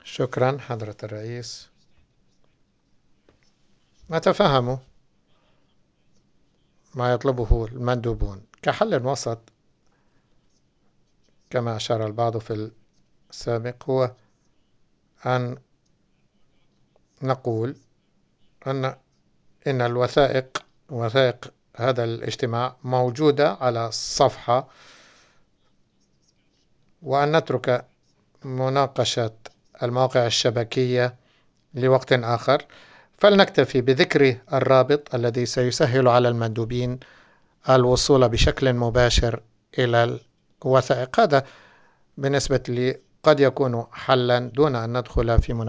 شكرا حضرة الرئيس. أتفهم ما يطلبه المندوبون كحل وسط، كما أشار البعض في السابق، هو أن نقول إن وثائق هذا الاجتماع موجودة على الصفحة، وأن نترك مناقشة المواقع الشبكية لوقت آخر، فلنكتفي بذكر الرابط الذي سيسهل على المندوبين الوصول بشكل مباشر إلى الوثائق. هذا بالنسبة لي قد يكون حلا دون أن ندخل في مناقشة